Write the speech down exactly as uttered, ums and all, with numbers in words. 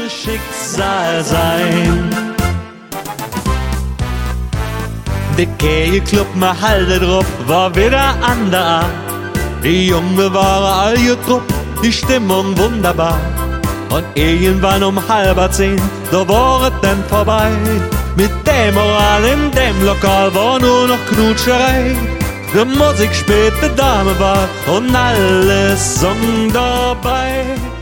könnte Schicksal sein. Der Kegelclub, man halte drauf, war wieder an der Art. Die Junge waren all getrupp, die Stimmung wunderbar. Und irgendwann um halber zehn, da war es dann vorbei. Mit der Moral in dem Lokal war nur noch Knutscherei. Die Musik spielte Dame war und alles sang dabei.